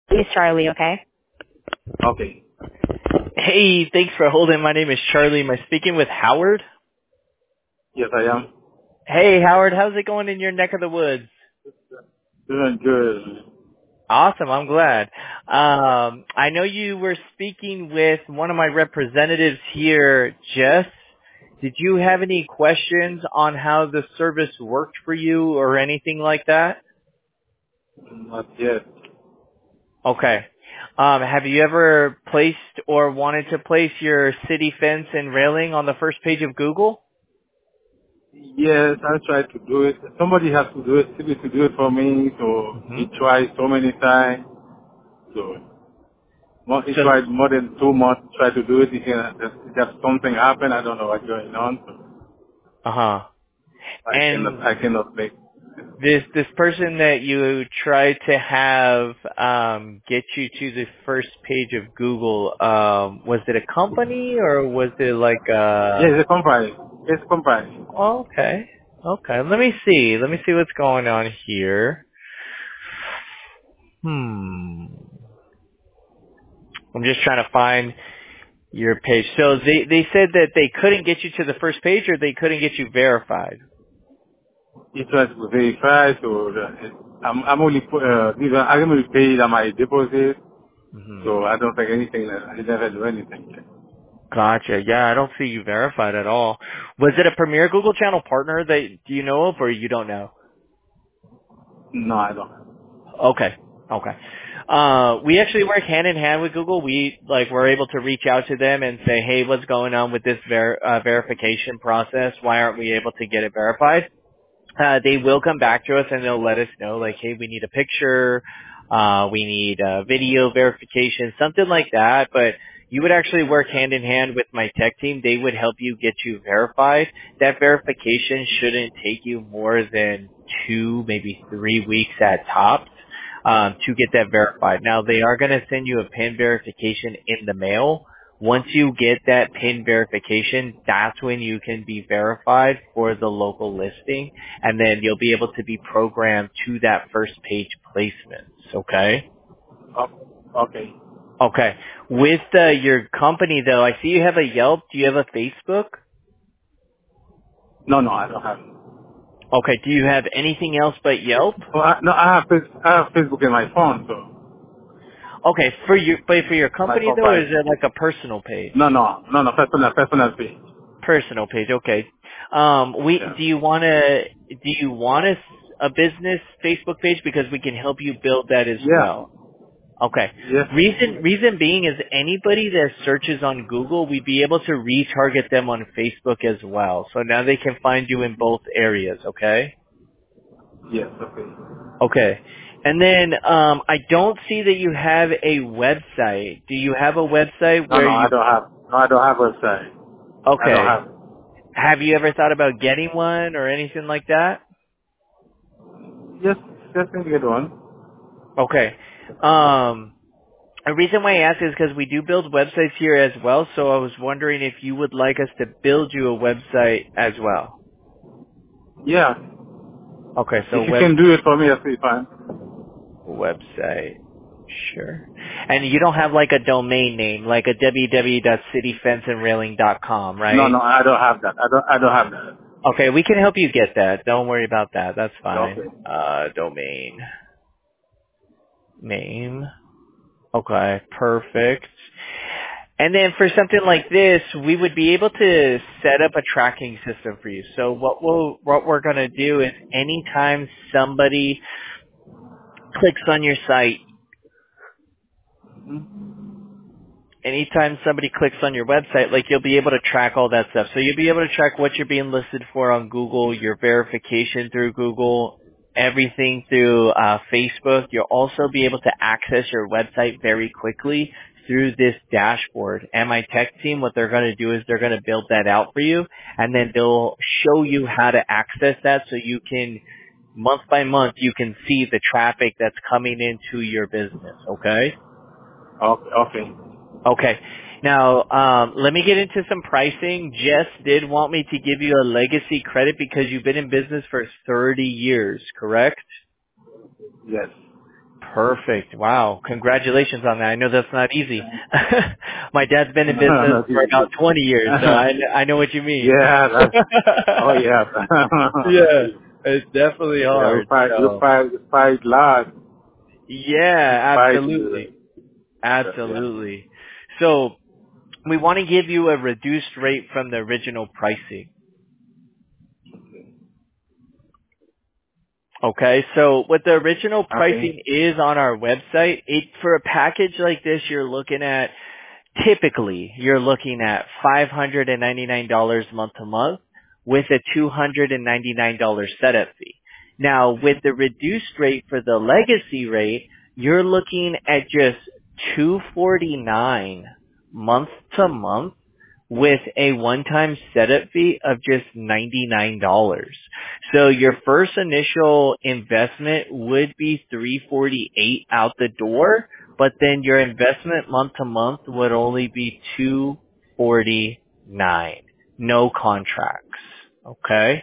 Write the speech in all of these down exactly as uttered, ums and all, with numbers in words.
It's Charlie, okay? Okay. Hey, thanks for holding. My name is Charlie. Am I speaking with Howard? Yes, I am. Hey, Howard, how's it going in your neck of the woods? Doing good. Awesome, I'm glad. Um, I know you were speaking with one of my representatives here, Jess. Did you have any questions on how the service worked for you or anything like that? Not yet. Okay. Um, have you ever placed or wanted to place your city fence and railing on the first page of Google? Yes, I tried to do it. Somebody has to do it, somebody to do it for me. So Mm-hmm. he tried so many times. So mo- he So, tried more than two months to try to do it. He can, just something happened. I don't know what's going on. So uh-huh. I cannot, And I cannot make. this this person that you tried to have um, get you to the first page of Google, um, was it a company or was it like Yes, a? it's a company. It's a company. Oh, okay, okay. Let me see. Let me see what's going on here. Hmm. I'm just trying to find your page. So they they said that they couldn't get you to the first page, or they couldn't get you verified. He tried to verify. So uh, I'm, I'm only, put- uh, these are, I'm only paid on my deposit. Hmm. So I don't think anything. I never do anything. Gotcha. Yeah, I don't see you verified at all. Was it a Premier Google Channel partner that do you know of, or you don't know? No, I don't. Okay. Okay. Uh, we actually work hand in hand with Google. We like we're able to reach out to them and say, hey, what's going on with this ver- uh, verification process? Why aren't we able to get it verified? Uh, they will come back to us and they'll let us know, like, hey, we need a picture, uh, we need uh, video verification, something like that. But you would actually work hand in hand with my tech team. They would help you get you verified. That verification shouldn't take you more than two, maybe three weeks at tops um, to get that verified. Now, they are going to send you a PIN verification in the mail. Once you get that PIN verification, that's when you can be verified for the local listing, and then you'll be able to be programmed to that first page placements. Okay. Oh, okay. Okay. With uh, your company, though, I see you have a Yelp. Do you have a Facebook? No, no, I don't have. Okay. Do you have anything else but Yelp? Oh, I, no, I have face, I have Facebook in my phone, so Okay. For your, but for your my company, though, or is profile. it like a personal page? No, no, no, no, personal, personal page. Personal page. Okay. Um, we Yeah. do you want to do you want a, s- a business Facebook page, because we can help you build that as Yeah. well. Okay. Yes. Reason reason being is anybody that searches on Google, we'd be able to retarget them on Facebook as well. So now they can find you in both areas. Okay. Yes. Okay. Okay. And then um, I don't see that you have a website. Do you have a website No, where no, I you? don't have. No, I don't have website. I don't Okay. have. Have you ever thought about getting one or anything like that? Yes, just can get one. Okay. Um, the reason why I ask is because we do build websites here as well, so I was wondering if you would like us to build you a website as well. Yeah. Okay, so If you web can do it for me, that's be fine. website. Sure. And you don't have like a domain name, like a w w w dot city fence and railing dot com, No, right? no, I don't have that. I don't. I don't have that. Okay, we can help you get that. Don't worry about that. That's fine. Okay. Uh, domain name. Okay, perfect. And then for something like this, we would be able to set up a tracking system for you. So what we'll, what we're going to do is anytime somebody clicks on your site, anytime somebody clicks on your website, like you'll be able to track all that stuff. So you'll be able to track what you're being listed for on Google, your verification through Google, everything through uh, Facebook. You'll also be able to access your website very quickly through this dashboard. And my tech team, what they're going to do is they're going to build that out for you, and then they'll show you how to access that so you can, month by month, you can see the traffic that's coming into your business, okay? Okay. Okay. Okay. Now, um, let me get into some pricing. Jess did want me to give you a legacy credit because you've been in business for thirty years, correct? Yes. Perfect. Wow. Congratulations on that. I know that's not easy. My dad's been in business Not for about easy. twenty years, so I, I know what you mean. Yeah, that's, oh yeah. Yeah, it's definitely Yeah, we hard. fight, we So, fight, we fight large. We yeah, fight, absolutely. uh, yeah. Absolutely. So, we want to give you a reduced rate from the original pricing. Okay, so what the original Okay. pricing is on our website, it for a package like this, you're looking at typically you're looking at five hundred ninety-nine dollars month to month with a two hundred ninety-nine dollars setup fee. Now, with the reduced rate for the legacy rate, you're looking at just two hundred forty-nine dollars month to month with a one-time setup fee of just ninety-nine dollars. So your first initial investment would be three hundred forty-eight dollars out the door, but then your investment month to month would only be two hundred forty-nine dollars. No contracts. Okay?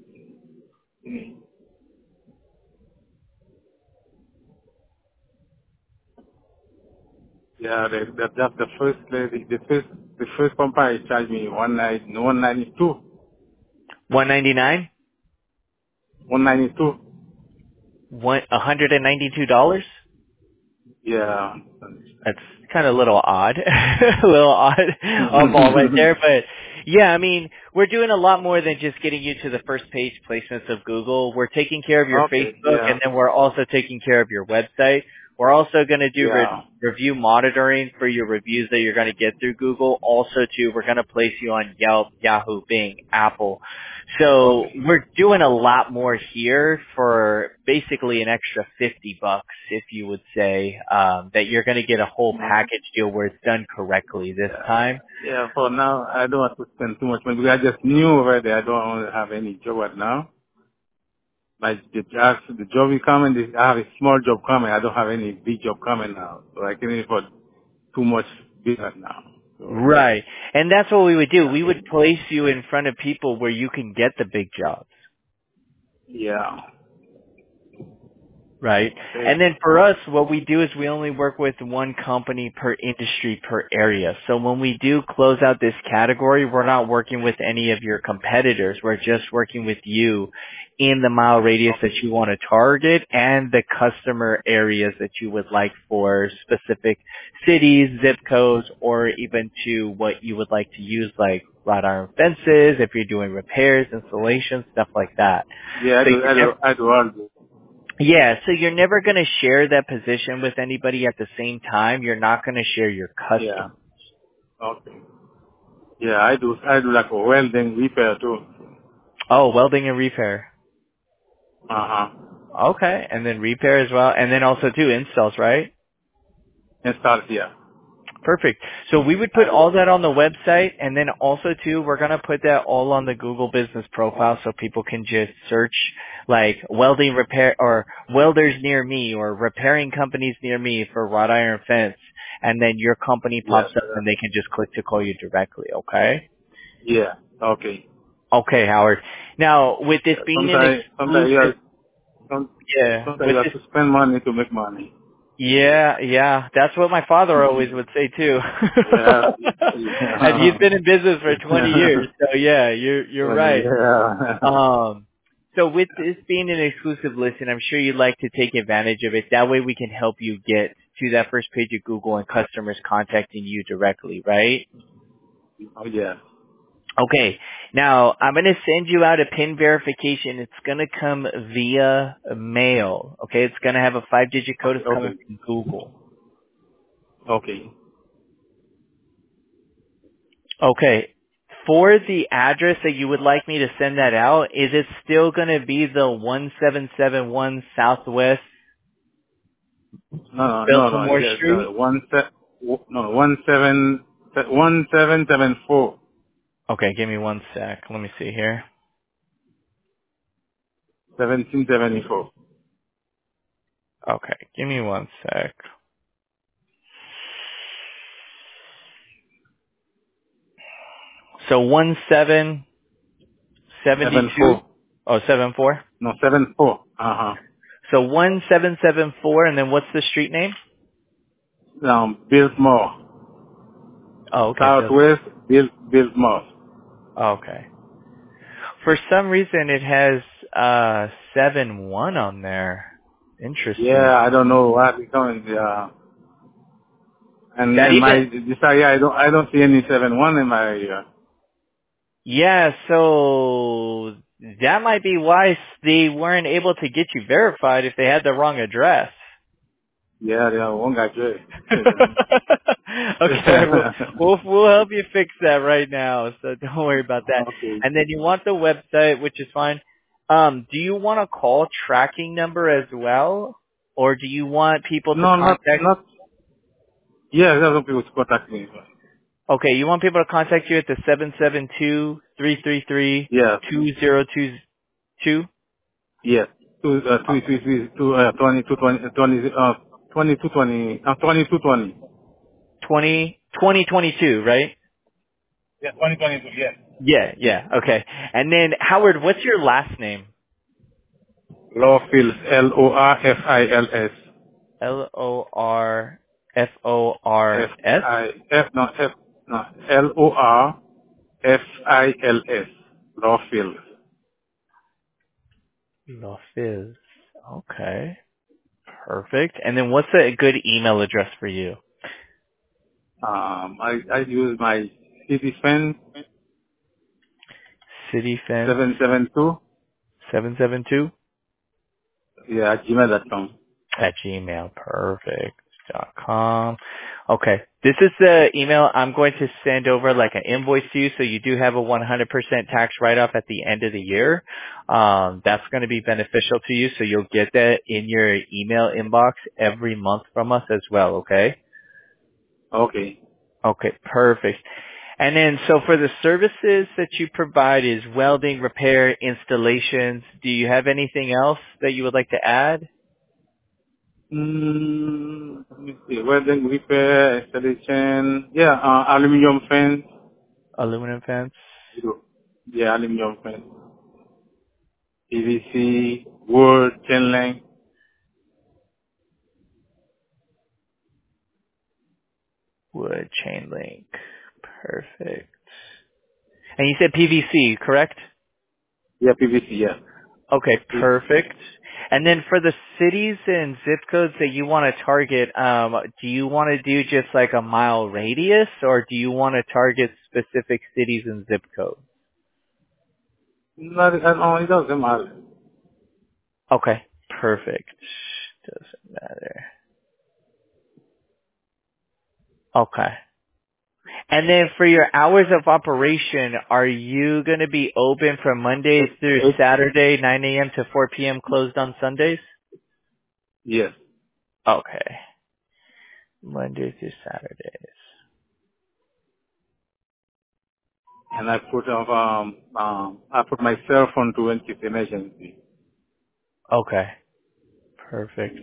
Yeah, the, the, that's the first lady, the first, the first company charged me one nine, one ninety two, one hundred ninety-nine dollars? one ninety two. One one hundred ninety-two dollars? Yeah. That's kind of a little odd, a little odd off ball right there. But yeah, I mean, we're doing a lot more than just getting you to the first page placements of Google. We're taking care of your Okay. Facebook, Yeah. and then we're also taking care of your website. We're also going to do re- Yeah. review monitoring for your reviews that you're going to get through Google. Also, too, we're going to place you on Yelp, Yahoo, Bing, Apple. So Okay. we're doing a lot more here for basically an extra fifty bucks, if you would say, um, that you're going to get a whole package deal where it's done correctly this Yeah. time. Yeah. For now, I don't want to spend too much money because I just knew over there. I don't want to have any job right now. Like the job, the job is coming. this- I have a small job coming. I don't have any big job coming now, so I can't afford too much big right now. So Right. And that's what we would do. yeah. We would place you in front of people where you can get the big jobs. Yeah. Right. And Okay. then for us, what we do is we only work with one company per industry per area. So when we do close out this category, we're not working with any of your competitors. We're just working with you in the mile radius that Okay. you want to target and the customer areas that you would like for specific cities, zip codes, or even to what you would like to use like wrought iron fences, if you're doing repairs, installations, stuff like that. Yeah, I So do. I you're do. I do all this. yeah, so you're never going to share that position with anybody at the same time. You're not going to share your Yeah. custom. Okay. Yeah, I do. I do like a welding repair too. Oh, welding and repair. Uh huh. Okay, and then repair as well, and then also too installs, right? Install here. Perfect. So we would put I do. all that on the website, and then also too, we're going to put that all on the Google Business Profile so people can just search like welding repair or welders near me or repairing companies near me for wrought iron fence, and then your company Yeah. pops up and they can just click to call you directly, okay? Yeah. Okay. Okay, Howard. Now, with this Yeah. being an Sometimes, sometimes you have, exclusive, some, yeah, sometimes with you have this, to spend money to make money. yeah, yeah, that's what my father always would say too. Yeah. And he's Yeah. been in business for twenty years, so yeah, you're you're Money, right. yeah. Um, so with this being an exclusive listing, I'm sure you'd like to take advantage of it. That way, we can help you get to that first page of Google and customers contacting you directly, right? Oh yeah. Okay. Now, I'm going to send you out a PIN verification. It's going to come via mail. Okay. It's going to have a five digit code. It's coming Okay. from Google. Okay. Okay. For the address that you would like me to send that out, is it still going to be the one seven seven one Southwest No, no, no, no. Baltimore It's uh, Street? one se- no one seven one seven seven four Okay. Give me one sec. Let me see here. seventeen seventy four. Okay. Give me one sec. So one seven seventy Seven two. four. Oh, seven four. No, seven four. Uh huh. So one seven seven four, and then what's the street name? Um, Biltmore. Oh, okay, Bill. Southwest, Bill, Biltmore. Okay. For some reason, it has uh seven one on there. Interesting. Yeah, I don't know what is coming. Yeah. And That in my even this area, I don't I don't see any seven one in my area. yeah. So that might be why they weren't able to get you verified if they had the wrong address. Yeah, yeah, one guy Jay. Okay, we'll, we'll we'll help you fix that right now. So don't worry about that. Okay. And then you want the website, which is fine. Um, do you want a call tracking number as well, or do you want people to No, not contact? not. Yeah, there's some people to contact me. Okay, you want people to contact you at the seven seven two three three three Yeah, two zero two two. yeah. Two, uh, two, three, three, two, uh, twenty, two, twenty, twenty, uh, twenty-two, twenty, uh, twenty-two, twenty. Twenty twenty twenty two, right? Yeah, twenty, twenty-two. Yeah. Yeah, yeah. Okay. And then Howard, what's your last name? Lawfields, L O R F I L S. L O R F O R F S. I F no F no L O R F I L S. Lawfields. Lofils. Okay. Perfect. And then what's a good email address for you? Um, I I use my citizen Cityfence seven seven two. seven seven two Yeah, at gmail dot com. at gmail. Perfect. Dot com. Okay. This is the email I'm going to send over like an invoice to you so you do have a one hundred percent tax write-off at the end of the year. Um, that's going to be beneficial to you so you'll get that in your email inbox every month from us as well, okay? Okay. Okay, perfect. And then, so for the services that you provide is welding, repair, installations. Do you have anything else that you would like to add? Mm, let me see. Welding, repair, installation. Yeah, uh, aluminum fence. Aluminum fence, Yeah, aluminum fence. P V C, wood, chain link. wood, chain link. Perfect. And you said P V C, correct? Yeah, P V C. Yeah. Okay, P V C. perfect. And then for the cities and zip codes that you want to target, um, do you want to do just like a mile radius, or do you want to target specific cities and zip codes? Not, uh, no, it doesn't matter. Okay, perfect. Doesn't matter. Okay. And then for your hours of operation, are you going to be open from Mondays It, through it, Saturday, nine a.m. to four p.m., closed on Sundays? yes. Okay. Monday through Saturdays. And I put of um um I put my cell phone to in case emergency. Okay. Perfect.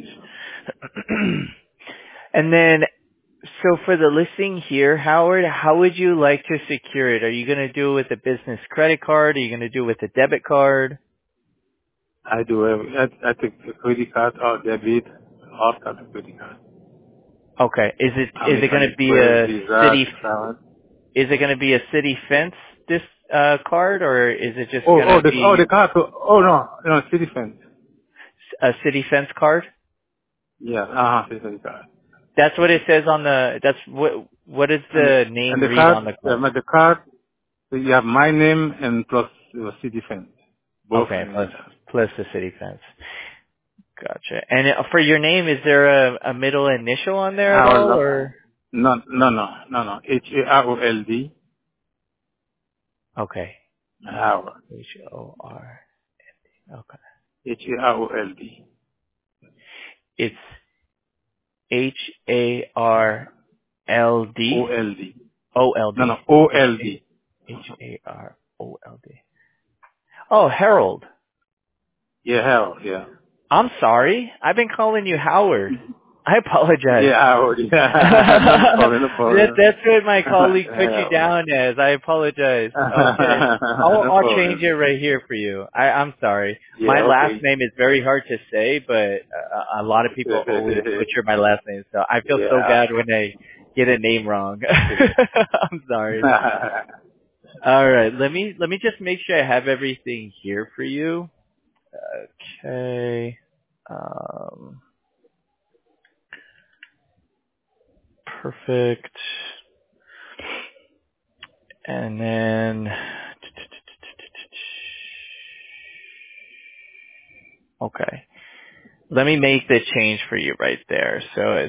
And then, so for the listing here, Howard, how would you like to secure it? Are you going to do it with a business credit card? Are you going to do it with a debit card? I do every, I, I take a credit card or debit or card credit card. Okay. Is it is it going American to be Express, a Visa, city Card. Is it going to be a city fence this uh, card, or is it just Oh going oh to the oh the be card oh no no city fence. a city fence card? Yeah, uh huh city card. That's what it says on the. That's what. What does And the and name the read card on the uh, card? the card you have my name and plus uh, city fence. Both Okay, in plus there. plus the city fence. Gotcha. And uh, for your name, is there a, a middle initial on there at Harold all, no or? no no no no no H A R O L D Okay. Harold. H O R. Okay. H A R O L D. It's H A R L D O L D. O L No, D. no, O H L A D. H A R O L D. Oh, Harold. Yeah, Harold, yeah. I'm sorry. I've been calling you Howard. I apologize. Yeah, I already. no problem, no that, problem. that's what my colleague put you yeah. down as. I apologize. Okay. I'll, no I'll change problem. it right here for you. I, I'm sorry. Yeah, My last okay. name is very hard to say, but a, a lot of people always butcher my last name. So I feel so yeah. bad when I get a name wrong. I'm sorry. All right. Let me, let me just make sure I have everything here for you. Okay. Um, perfect. And then, okay. Let me make the change for you right there. So it's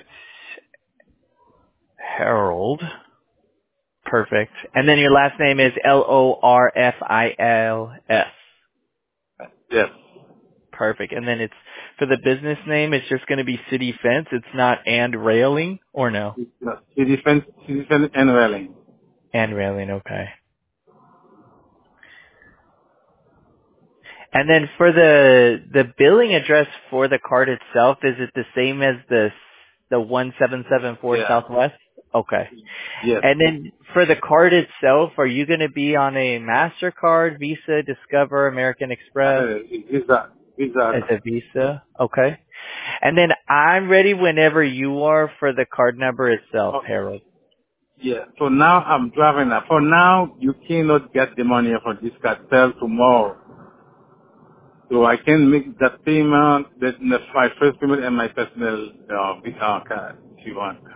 Harold. Perfect. And then your last name is L O R F I L S. yes. Perfect. And then it's, for the business name, it's just going to be City Fence. It's not and railing, or no? No, citizen, citizen and railing. And railing, okay. And then for the the billing address for the card itself, is it the same as the the one seven seven four Yeah. Southwest? Okay. Yes. And then for the card itself, are you going to be on a MasterCard, Visa, Discover, American Uh, Express? visa, As visa. a Visa? Okay. And then I'm ready whenever you are for the card number itself, Oh, Harold. yeah. So now I'm driving now. For now, you cannot get the money for this card till tomorrow. So I can make that payment, that that's my first payment and my personal uh, Visa card if you want.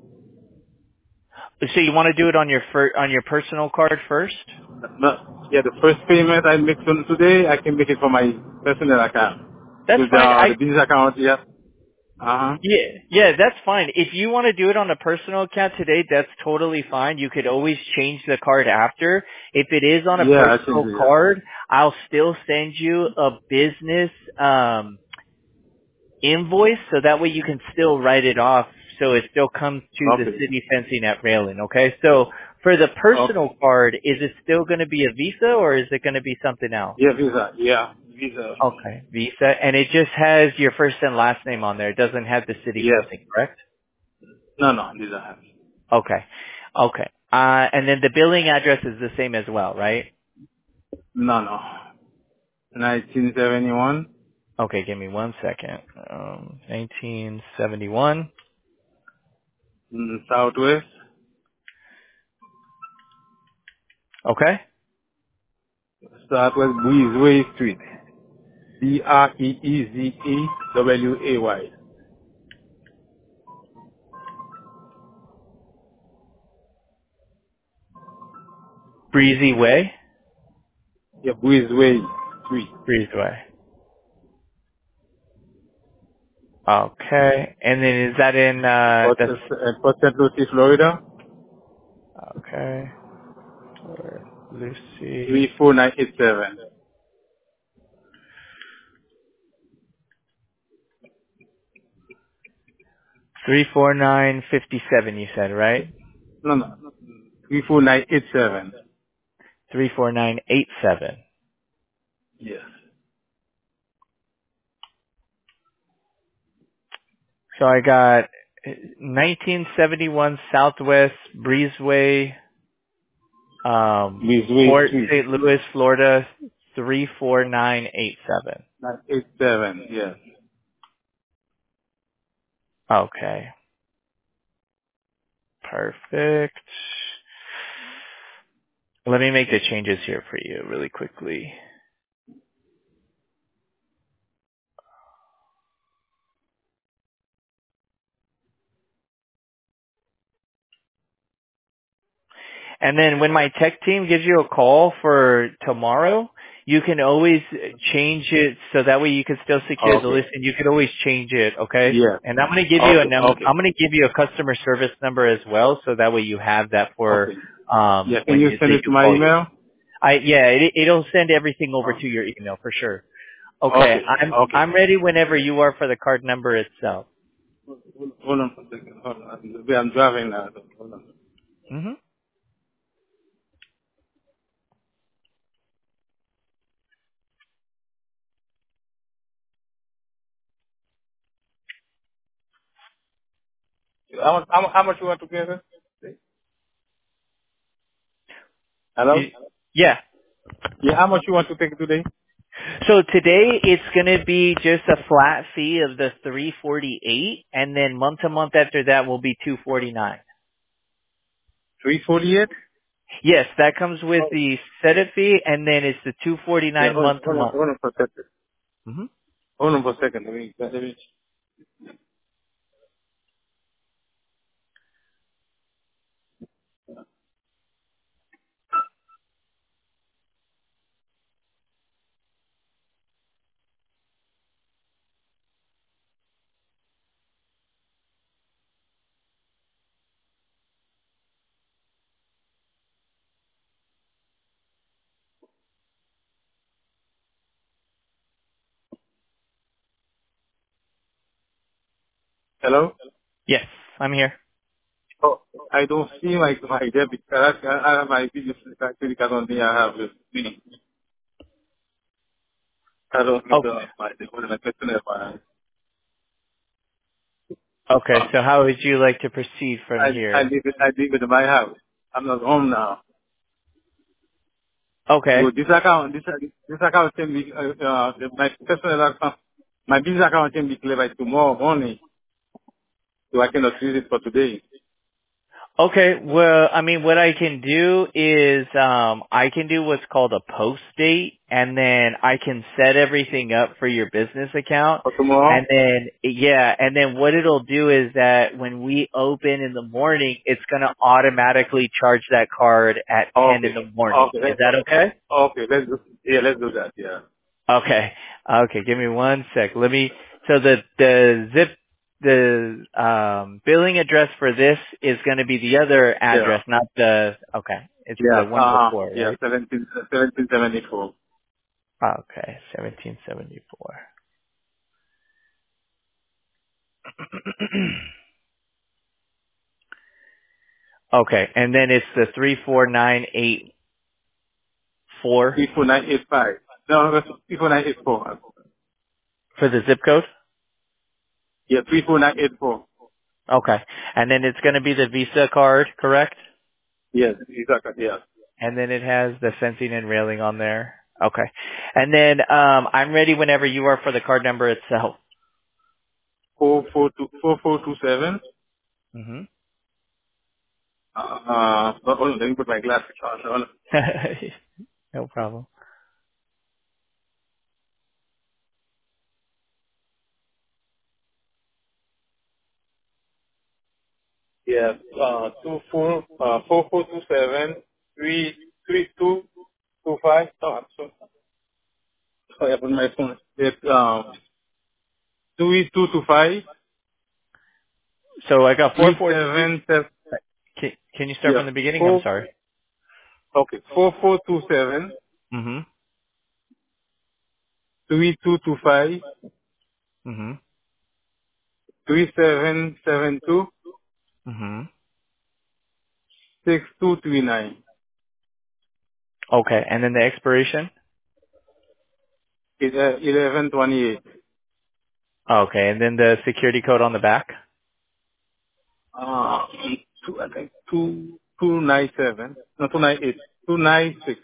So you want to do it on your fir- on your personal card first? No, yeah, the first payment I make on today, I can make it for my personal account. That's With fine. the, I the business account, yeah. Uh-huh. Yeah, yeah, that's fine. If you want to do it on a personal account today, that's totally fine. You could always change the card after. If it is on a Yeah, I can personal do that. card, I'll still send you a business um invoice so that way you can still write it off so it still comes to the Okay. city fencing at Railing, okay? So for the personal Okay. card, is it still going to be a Visa or is it going to be something else? Yeah, Visa. Yeah, Visa. Okay, Visa. And it just has your first and last name on there. It doesn't have the city Yes. fencing, correct? No, no, Visa. Okay. Okay. Uh, and then the billing address is the same as well, right? No, no. nineteen seventy-one, Okay, give me one second. Um, nineteen seventy-one. mm, Southwest, Okay. Southwest Breezeway Street. B R E E Z E W A Y. Breezy Way. Yeah, Breezeway Street. Breezeway. Okay. And then is that in, uh, Port, that's, uh, Port Saint Lucie, Florida, okay. For Lucy. three four nine eight seven. three four nine five seven you said, right? No, no, three four nine eight seven. three four nine eight seven. Yes. So I got nineteen seventy-one Southwest Breezeway, Um, Breezeway Port Street. Saint Louis, Florida, three four nine eight seven. nine eight seven, yes. Okay. Perfect. Let me make the changes here for you really quickly. And then when my tech team gives you a call for tomorrow, you can always change it so that way you can still secure the Okay. list and you can always change it, okay? Yes. And I'm going to give you a Okay, num okay, I'm going to give you a customer service number as well so that way you have that for okay. um Yeah, can when you you, send they it to do my call you. email? I yeah, it, it'll send everything over Oh, to your email for sure. Okay, okay, I'm okay. I'm ready whenever you are for the card number itself. Hold hold on for a second. Hold on. I'm driving now. Hold on. Mhm. How much, how, how much you want to get it? Hello? You- Yeah. Yeah, how much you want to take today? So today it's going to be just a flat fee of the three forty-eight, and then month to month after that will be two forty-nine. three forty-eight? Yes, that comes with Oh, the setup fee, and then it's the two yeah, forty-nine hold, month to hold on, month. hold on for a second. hmm Hold on for a second. Let me, let me. Hello? Yes, I'm here. Oh, I don't see my, my debit card. I, I have my business credit card on me. I have the thing. I don't need Okay. the, my, the, my personal finance. Okay, so how would you like to proceed from I, I here? live it, I live it in my house. I'm not home now. Okay. So this account, this, this account can be, uh, uh, my personal account, my business account can be cleared by tomorrow morning. So I cannot use it for today. Okay, well, I mean, what I can do is, um, I can do what's called a post date, and then I can set everything up for your business account, For tomorrow? and then, yeah, and then what it'll do is that when we open in the morning, it's gonna automatically charge that card at ten in Okay. the morning. Okay. Is Let's, that okay? okay. Let's do, yeah, let's do that. Yeah. Okay. Okay, give me one sec. Let me, so the, the zip, the, um, billing address for this is going to be the other Yeah. address, not the, okay. It's Yeah. the one Uh, before, yeah. right? Seventeen, seventeen seventy-four. Okay, seventeen seventy-four. Okay, and then it's the three four nine eight four Three four nine eight five. No, no, three four nine eight four. for the zip code? Yeah, three four nine eight four. Okay. And then it's going to be the Visa card, correct? Yes, exactly. Yeah. And then it has the fencing and railing on there. Okay. And then um I'm ready whenever you are for the card number itself. Four four two four four two seven. Mhm. Uh, uh, hold on, let me put my glasses on. Hold on. No problem. Yeah. Uh, two four uh four four two seven three three two two five. Oh, I'm sorry. Sorry, I put my phone. It's um three two two five So I got four three four three. seven seven. Can, can you start Yeah. from the beginning? I'm Four. sorry. Okay. Four four two seven Mhm. three two two five Mhm. three seven seven two Mhm. six two three nine. Okay. And then the expiration? It's uh, eleven twenty eight. Okay. And then the security code on the back? Uh, two, I think two two nine seven. No, two nine eight. Two nine six.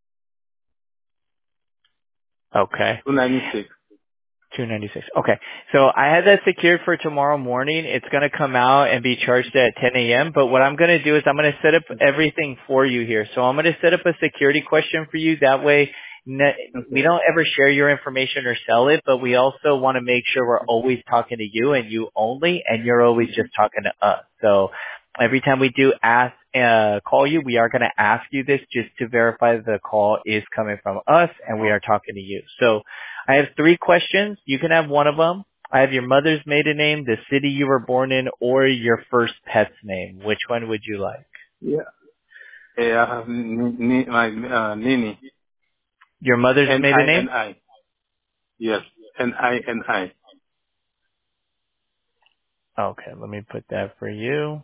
Okay. Two ninety six. two ninety-six. Okay. So I had that secured for tomorrow morning. It's going to come out and be charged at ten a.m. But what I'm going to do is I'm going to set up everything for you here. So I'm going to set up a security question for you. That way ne- we Okay. don't ever share your information or sell it, but we also want to make sure we're always talking to you and you only, and you're always just talking to us. So every time we do ask, uh, call you, we are going to ask you this just to verify the call is coming from us and we are talking to you. So I have three questions. You can have one of them. I have your mother's maiden name, the city you were born in, or your first pet's name. Which one would you like? Yeah. Yeah, I have n- n- my uh, Nini. Your mother's N maiden I name? N I. Yes. N I N I. Okay, let me put that for you.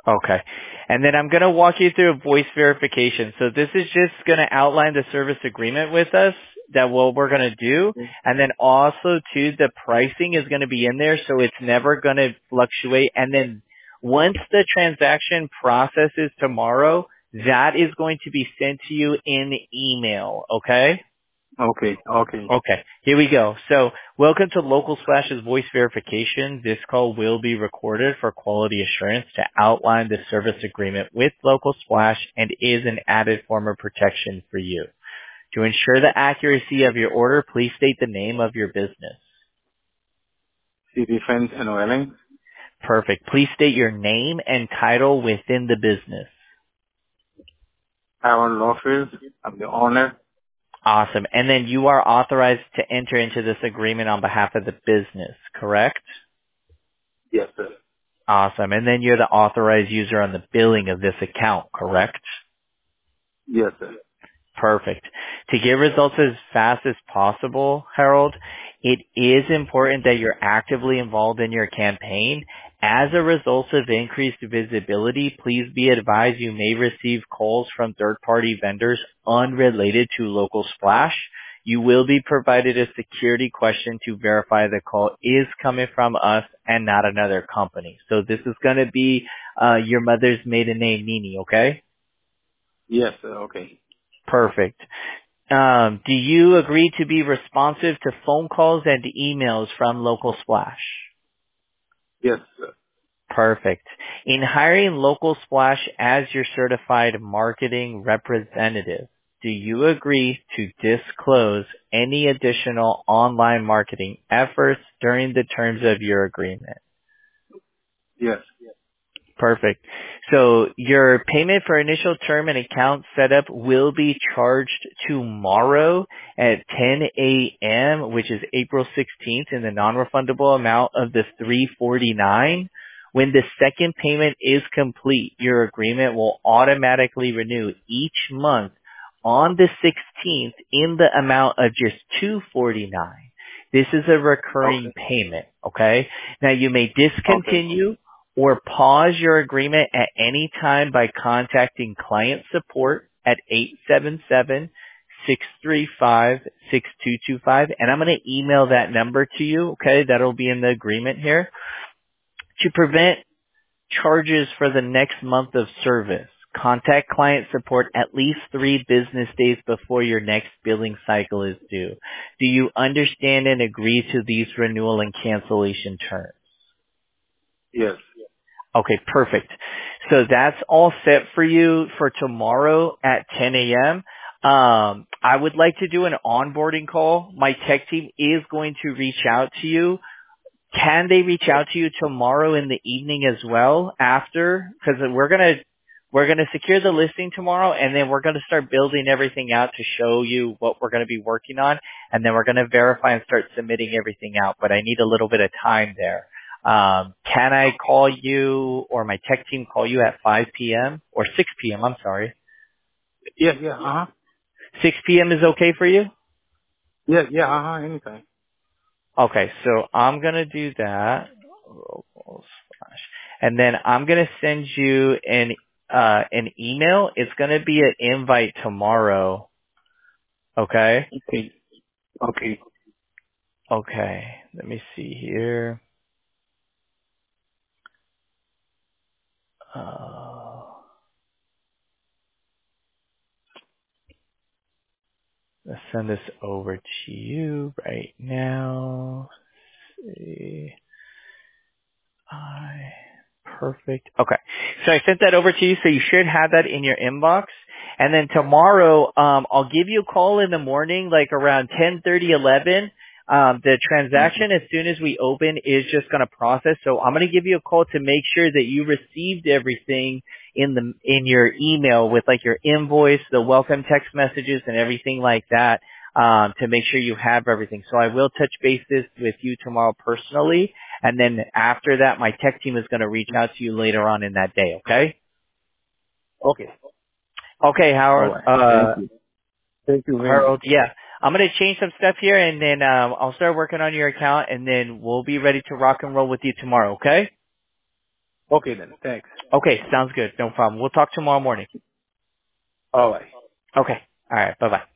Okay. And then I'm going to walk you through a voice verification. So this is just going to outline the service agreement with us, that what we're going to do. And then also too, the pricing is going to be in there, so it's never going to fluctuate. And then once the transaction processes tomorrow, that is going to be sent to you in email. Okay? Okay. Okay. Okay, here we go. So, welcome to Local Splash's voice verification. This call will be recorded for quality assurance to outline the service agreement with Local Splash and is an added form of protection for you. To ensure the accuracy of your order, please state the name of your business. City Fence and Oiling. Perfect. Please state your name and title within the business. Aaron Lawfield. I'm the owner. Awesome. And then you are authorized to enter into this agreement on behalf of the business, correct? Yes, sir. Awesome. And then you're the authorized user on the billing of this account, correct? Yes, sir. Perfect. To get results as fast as possible, Harold, it is important that you're actively involved in your campaign. As a result of increased visibility, please be advised you may receive calls from third-party vendors unrelated to Local Splash. You will be provided a security question to verify the call is coming from us and not another company. So this is going to be uh, your mother's maiden name, Nini, okay? Yes, sir. Okay. Perfect. Um, do you agree to be responsive to phone calls and emails from Local Splash? Yes, sir. Perfect. In hiring Local Splash as your certified marketing representative, do you agree to disclose any additional online marketing efforts during the terms of your agreement? Yes. Perfect. So your payment for initial term and account setup will be charged tomorrow at ten a.m., which is April sixteenth, in the non-refundable amount of the three hundred forty-nine dollars. When the second payment is complete, your agreement will automatically renew each month on the sixteenth in the amount of just two hundred forty-nine dollars. This is a recurring Okay. payment, okay? Now you may Okay. discontinue or pause your agreement at any time by contacting client support at eight seven seven, six three five, six two two five. And I'm going to email that number to you, okay? That'll be in the agreement here. To prevent charges for the next month of service, contact client support at least three business days before your next billing cycle is due. Do you understand and agree to these renewal and cancellation terms? Yes. Okay, perfect. So that's all set for you for tomorrow at ten a.m. Um, I would like to do an onboarding call. My tech team is going to reach out to you. Can they reach out to you tomorrow in the evening as well after? Because we're gonna we're gonna secure the listing tomorrow, and then we're gonna start building everything out to show you what we're gonna be working on, and then we're gonna verify and start submitting everything out. But I need a little bit of time there. Um, can I call you or my tech team call you at five p.m. or six p.m.? I'm sorry. Yeah, yeah, uh-huh. six p.m. is okay for you? Yeah, yeah, uh-huh, anytime. Okay, so I'm going to do that. And then I'm going to send you an uh, an email. It's going to be an invite tomorrow. Okay? Okay. Okay. Okay, let me see here. Uh, let's send this over to you right now. Let's see. I perfect. Okay. So I sent that over to you, so you should have that in your inbox. And then tomorrow, um, I'll give you a call in the morning, like around ten thirty, eleven. Um, the transaction, as soon as we open, is just going to process. So I'm going to give you a call to make sure that you received everything in the in your email with like your invoice, the welcome text messages, and everything like that. Um, to make sure you have everything. So I will touch bases with you tomorrow personally. And then after that, my tech team is going to reach out to you later on in that day, okay? Okay. Okay, All Howard. right. Uh, Thank you. Thank you very much. Harold, yeah. I'm going to change some stuff here, and then um, I'll start working on your account, and then we'll be ready to rock and roll with you tomorrow, okay? Okay then. Thanks. Okay, sounds good. No problem. We'll talk tomorrow morning. All right. Okay. All right. Bye bye.